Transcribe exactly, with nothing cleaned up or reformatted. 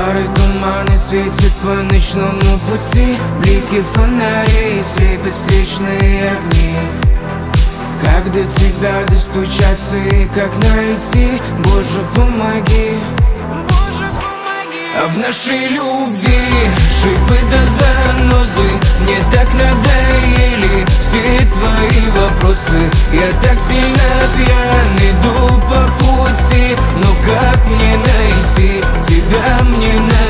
Старый туман и светит по ночному пути. Блики фонарей слепят встречные огни. Как до тебя достучаться и как найти? Боже, помоги, Боже, помоги. А в нашей любви шипы да занозы. Мне так надоели все твои вопросы. Я так сильно пьян, иду по пути. Но как мне найти тебя, мне найти?